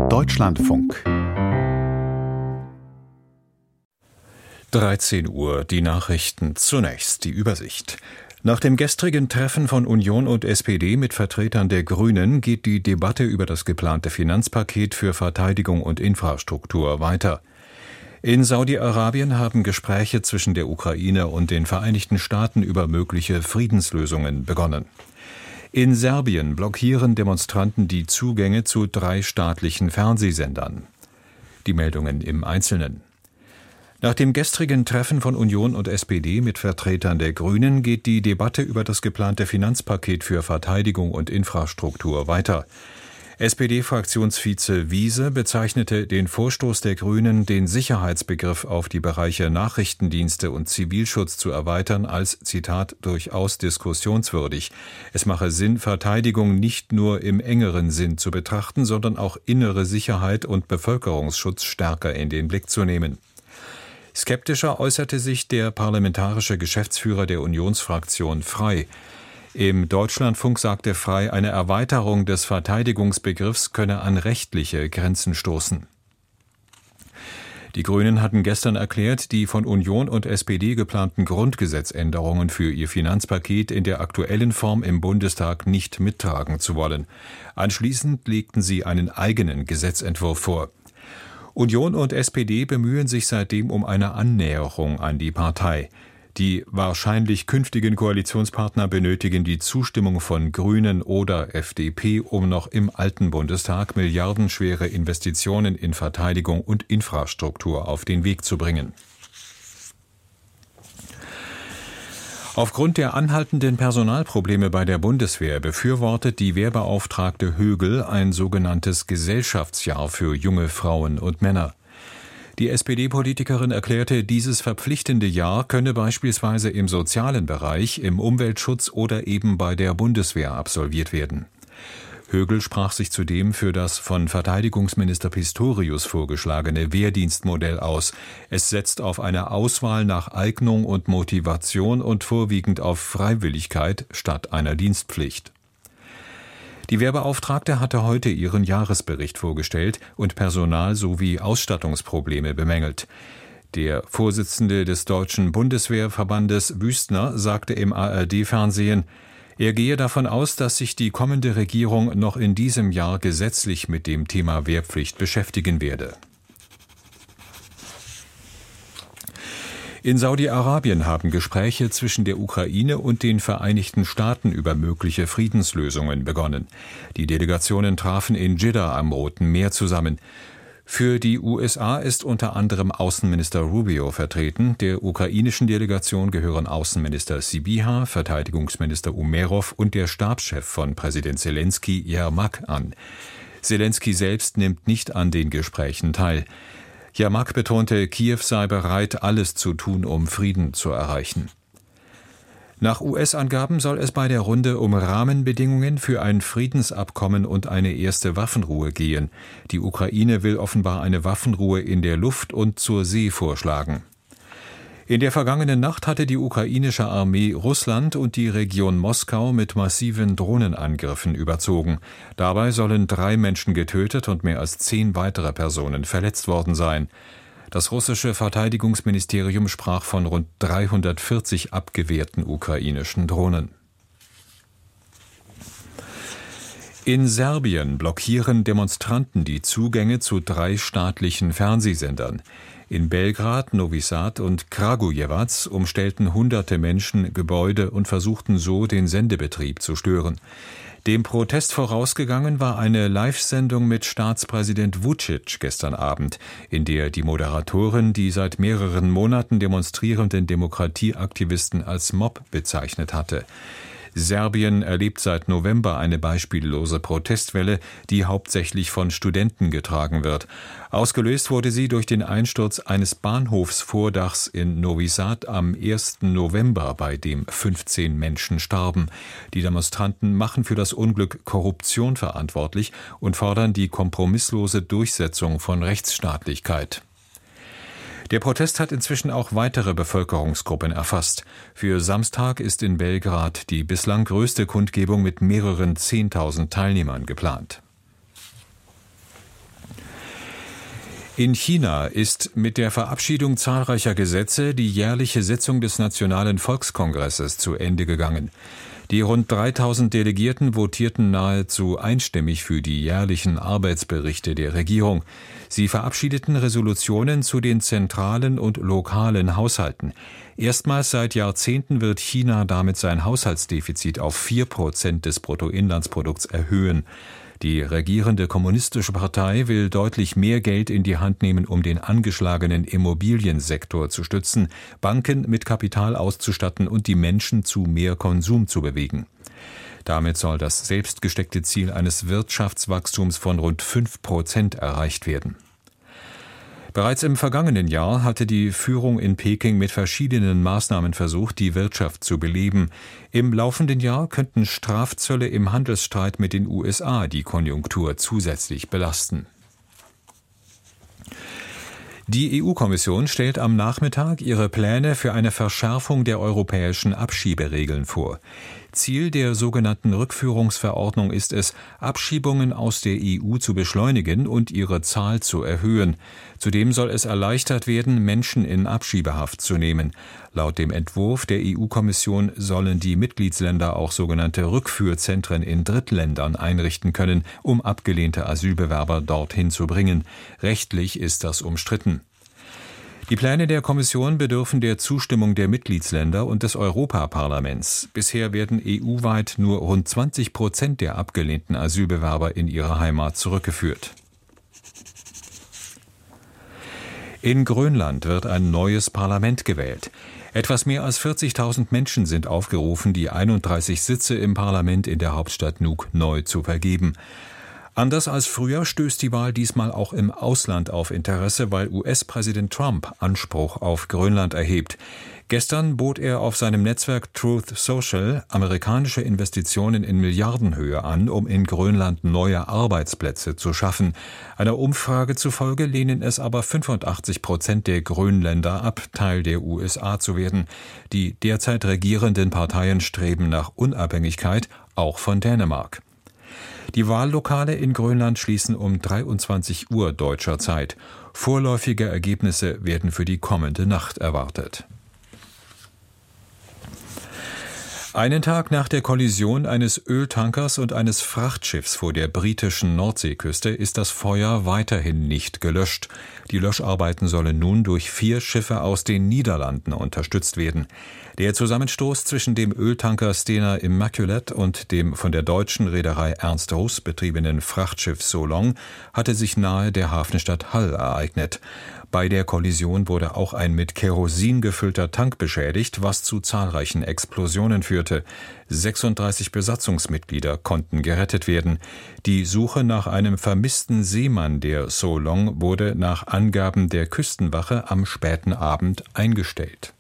Deutschlandfunk 13 Uhr, die Nachrichten. Zunächst die Übersicht. Nach dem gestrigen Treffen von Union und SPD mit Vertretern der Grünen geht die Debatte über das geplante Finanzpaket für Verteidigung und Infrastruktur weiter. In Saudi-Arabien haben Gespräche zwischen der Ukraine und den Vereinigten Staaten über mögliche Friedenslösungen begonnen. In Serbien blockieren Demonstranten die Zugänge zu 3 staatlichen Fernsehsendern. Die Meldungen im Einzelnen. Nach dem gestrigen Treffen von Union und SPD mit Vertretern der Grünen geht die Debatte über das geplante Finanzpaket für Verteidigung und Infrastruktur weiter. SPD-Fraktionsvize Wiese bezeichnete den Vorstoß der Grünen, den Sicherheitsbegriff auf die Bereiche Nachrichtendienste und Zivilschutz zu erweitern, als, Zitat, durchaus diskussionswürdig. Es mache Sinn, Verteidigung nicht nur im engeren Sinn zu betrachten, sondern auch innere Sicherheit und Bevölkerungsschutz stärker in den Blick zu nehmen. Skeptischer äußerte sich der parlamentarische Geschäftsführer der Unionsfraktion Frei. Im Deutschlandfunk sagte Frei, eine Erweiterung des Verteidigungsbegriffs könne an rechtliche Grenzen stoßen. Die Grünen hatten gestern erklärt, die von Union und SPD geplanten Grundgesetzänderungen für ihr Finanzpaket in der aktuellen Form im Bundestag nicht mittragen zu wollen. Anschließend legten sie einen eigenen Gesetzentwurf vor. Union und SPD bemühen sich seitdem um eine Annäherung an die Partei. Die wahrscheinlich künftigen Koalitionspartner benötigen die Zustimmung von Grünen oder FDP, um noch im alten Bundestag milliardenschwere Investitionen in Verteidigung und Infrastruktur auf den Weg zu bringen. Aufgrund der anhaltenden Personalprobleme bei der Bundeswehr befürwortet die Wehrbeauftragte Högel ein sogenanntes Gesellschaftsjahr für junge Frauen und Männer. Die SPD-Politikerin erklärte, dieses verpflichtende Jahr könne beispielsweise im sozialen Bereich, im Umweltschutz oder eben bei der Bundeswehr absolviert werden. Högel sprach sich zudem für das von Verteidigungsminister Pistorius vorgeschlagene Wehrdienstmodell aus. Es setzt auf eine Auswahl nach Eignung und Motivation und vorwiegend auf Freiwilligkeit statt einer Dienstpflicht. Die Wehrbeauftragte hatte heute ihren Jahresbericht vorgestellt und Personal- sowie Ausstattungsprobleme bemängelt. Der Vorsitzende des Deutschen Bundeswehrverbandes Wüstner sagte im ARD-Fernsehen, er gehe davon aus, dass sich die kommende Regierung noch in diesem Jahr gesetzlich mit dem Thema Wehrpflicht beschäftigen werde. In Saudi-Arabien haben Gespräche zwischen der Ukraine und den Vereinigten Staaten über mögliche Friedenslösungen begonnen. Die Delegationen trafen in Dschidda am Roten Meer zusammen. Für die USA ist unter anderem Außenminister Rubio vertreten. Der ukrainischen Delegation gehören Außenminister Sybiha, Verteidigungsminister Umerov und der Stabschef von Präsident Selenskyj, Jermak, an. Selenskyj selbst nimmt nicht an den Gesprächen teil. Jermak betonte, Kiew sei bereit, alles zu tun, um Frieden zu erreichen. Nach US-Angaben soll es bei der Runde um Rahmenbedingungen für ein Friedensabkommen und eine erste Waffenruhe gehen. Die Ukraine will offenbar eine Waffenruhe in der Luft und zur See vorschlagen. In der vergangenen Nacht hatte die ukrainische Armee Russland und die Region Moskau mit massiven Drohnenangriffen überzogen. Dabei sollen 3 Menschen getötet und mehr als 10 weitere Personen verletzt worden sein. Das russische Verteidigungsministerium sprach von rund 340 abgewehrten ukrainischen Drohnen. In Serbien blockieren Demonstranten die Zugänge zu 3 staatlichen Fernsehsendern. In Belgrad, Novi Sad und Kragujevac umstellten hunderte Menschen Gebäude und versuchten so, den Sendebetrieb zu stören. Dem Protest vorausgegangen war eine Live-Sendung mit Staatspräsident Vučić gestern Abend, in der die Moderatorin die seit mehreren Monaten demonstrierenden Demokratieaktivisten als Mob bezeichnet hatte. Serbien erlebt seit November eine beispiellose Protestwelle, die hauptsächlich von Studenten getragen wird. Ausgelöst wurde sie durch den Einsturz eines Bahnhofsvordachs in Novi Sad am 1. November, bei dem 15 Menschen starben. Die Demonstranten machen für das Unglück Korruption verantwortlich und fordern die kompromisslose Durchsetzung von Rechtsstaatlichkeit. Der Protest hat inzwischen auch weitere Bevölkerungsgruppen erfasst. Für Samstag ist in Belgrad die bislang größte Kundgebung mit mehreren 10.000 Teilnehmern geplant. In China ist mit der Verabschiedung zahlreicher Gesetze die jährliche Sitzung des Nationalen Volkskongresses zu Ende gegangen. Die rund 3000 Delegierten votierten nahezu einstimmig für die jährlichen Arbeitsberichte der Regierung. Sie verabschiedeten Resolutionen zu den zentralen und lokalen Haushalten. Erstmals seit Jahrzehnten wird China damit sein Haushaltsdefizit auf 4% des Bruttoinlandsprodukts erhöhen. Die regierende Kommunistische Partei will deutlich mehr Geld in die Hand nehmen, um den angeschlagenen Immobiliensektor zu stützen, Banken mit Kapital auszustatten und die Menschen zu mehr Konsum zu bewegen. Damit soll das selbst gesteckte Ziel eines Wirtschaftswachstums von rund 5% erreicht werden. Bereits im vergangenen Jahr hatte die Führung in Peking mit verschiedenen Maßnahmen versucht, die Wirtschaft zu beleben. Im laufenden Jahr könnten Strafzölle im Handelsstreit mit den USA die Konjunktur zusätzlich belasten. Die EU-Kommission stellt am Nachmittag ihre Pläne für eine Verschärfung der europäischen Abschieberegeln vor. Ziel der sogenannten Rückführungsverordnung ist es, Abschiebungen aus der EU zu beschleunigen und ihre Zahl zu erhöhen. Zudem soll es erleichtert werden, Menschen in Abschiebehaft zu nehmen. Laut dem Entwurf der EU-Kommission sollen die Mitgliedsländer auch sogenannte Rückführzentren in Drittländern einrichten können, um abgelehnte Asylbewerber dorthin zu bringen. Rechtlich ist das umstritten. Die Pläne der Kommission bedürfen der Zustimmung der Mitgliedsländer und des Europaparlaments. Bisher werden EU-weit nur rund 20% der abgelehnten Asylbewerber in ihre Heimat zurückgeführt. In Grönland wird ein neues Parlament gewählt. Etwas mehr als 40.000 Menschen sind aufgerufen, die 31 Sitze im Parlament in der Hauptstadt Nuuk neu zu vergeben. Anders als früher stößt die Wahl diesmal auch im Ausland auf Interesse, weil US-Präsident Trump Anspruch auf Grönland erhebt. Gestern bot er auf seinem Netzwerk Truth Social amerikanische Investitionen in Milliardenhöhe an, um in Grönland neue Arbeitsplätze zu schaffen. Einer Umfrage zufolge lehnen es aber 85% der Grönländer ab, Teil der USA zu werden. Die derzeit regierenden Parteien streben nach Unabhängigkeit, auch von Dänemark. Die Wahllokale in Grönland schließen um 23 Uhr deutscher Zeit. Vorläufige Ergebnisse werden für die kommende Nacht erwartet. Einen Tag nach der Kollision eines Öltankers und eines Frachtschiffs vor der britischen Nordseeküste ist das Feuer weiterhin nicht gelöscht. Die Löscharbeiten sollen nun durch 4 Schiffe aus den Niederlanden unterstützt werden. Der Zusammenstoß zwischen dem Öltanker Stena Immaculate und dem von der deutschen Reederei Ernst Russ betriebenen Frachtschiff So Long hatte sich nahe der Hafenstadt Hull ereignet. Bei der Kollision wurde auch ein mit Kerosin gefüllter Tank beschädigt, was zu zahlreichen Explosionen führte. 36 Besatzungsmitglieder konnten gerettet werden. Die Suche nach einem vermissten Seemann der So Long wurde nach Angaben der Küstenwache am späten Abend eingestellt.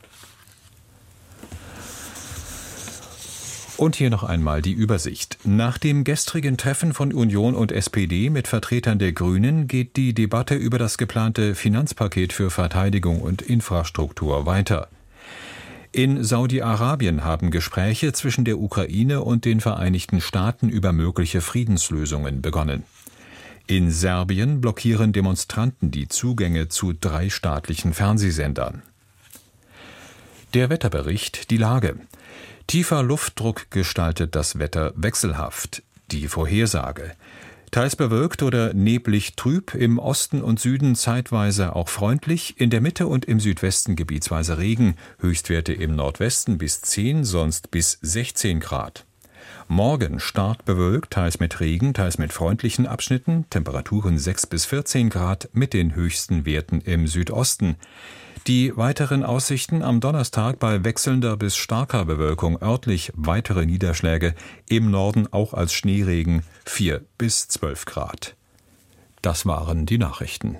Und hier noch einmal die Übersicht. Nach dem gestrigen Treffen von Union und SPD mit Vertretern der Grünen geht die Debatte über das geplante Finanzpaket für Verteidigung und Infrastruktur weiter. In Saudi-Arabien haben Gespräche zwischen der Ukraine und den Vereinigten Staaten über mögliche Friedenslösungen begonnen. In Serbien blockieren Demonstranten die Zugänge zu 3 staatlichen Fernsehsendern. Der Wetterbericht, die Lage. Tiefer Luftdruck gestaltet das Wetter wechselhaft. Die Vorhersage. Teils bewölkt oder neblig trüb, im Osten und Süden zeitweise auch freundlich, in der Mitte und im Südwesten gebietsweise Regen, Höchstwerte im Nordwesten bis 10, sonst bis 16 Grad. Morgen stark bewölkt, teils mit Regen, teils mit freundlichen Abschnitten, Temperaturen 6 bis 14 Grad mit den höchsten Werten im Südosten. Die weiteren Aussichten am Donnerstag bei wechselnder bis starker Bewölkung, örtlich weitere Niederschläge, im Norden auch als Schneeregen 4 bis 12 Grad. Das waren die Nachrichten.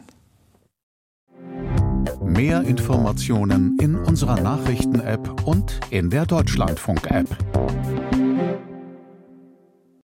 Mehr Informationen in unserer Nachrichten-App und in der Deutschlandfunk-App.